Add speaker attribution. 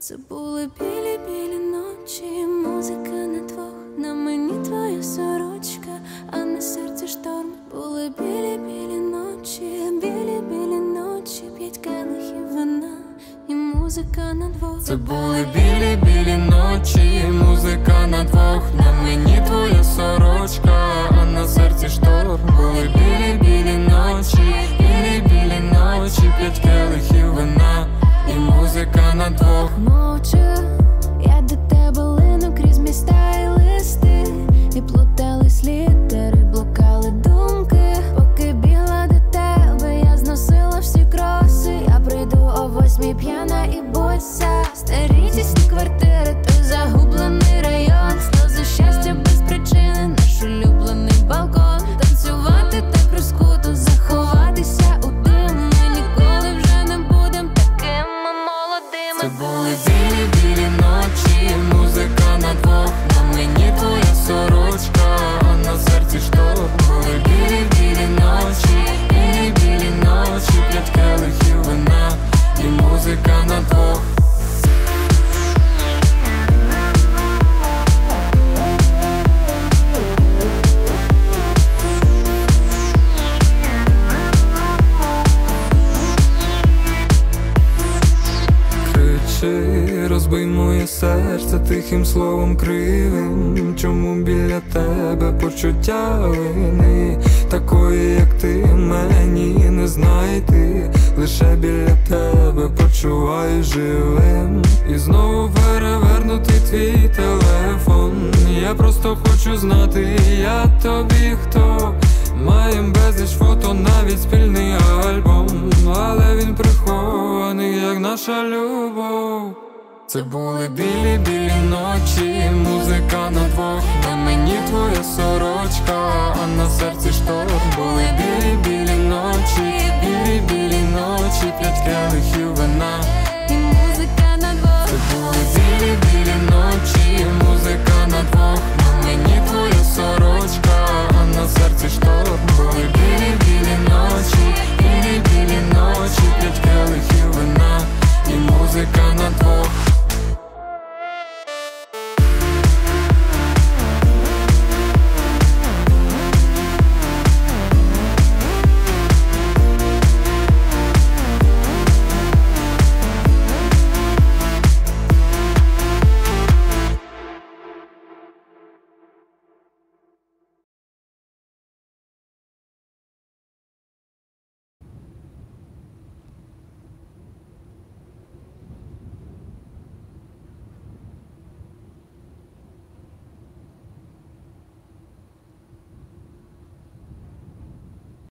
Speaker 1: Це були білі-білі ночі, музика на двох, на мені твоя сорочка, а на серці шторм. Були білі-білі ночі, 5 келихів вина і музика на двох.
Speaker 2: Це були білі-білі ночі, музика на двох, на мені твоя сорочка, а на серці шторм. Були білі-білі ночі, 5 келихів вина і музика на двох.
Speaker 1: Мовчу, я до тебе лину крізь міста і листи, і плутались літери, блукали думки. Поки бігла до тебе, я зносила всі кроси. Я прийду о 8 п'яна і боса. Старі тісні квартири, той загублений район. Сльози щастя без причини, наш улюблений балкон. Танцювати так розкуто, заховатися у дим. Ми ніколи вже не будем такими молодими.
Speaker 2: Це були білі-білі ночі, музика на двох, на мені твоя сорочка, а на серці шторм. Були білі-білі ночі, 5 келихів вина і музика на двох. Розбий моє серце тихим словом кривим. Чому біля тебе почуття вини? Такої, як ти, мені не знайти. Лише біля тебе почуваю живим. І знову перевернутий твій телефон. Я просто хочу знати, я тобі хто. Маєм безліч фото, навіть спільний альбом, але він прихований, як наша любов. Це були білі-білі ночі, музика на двох, на мені твоя сорочка, а на серці шторм. Були білі-білі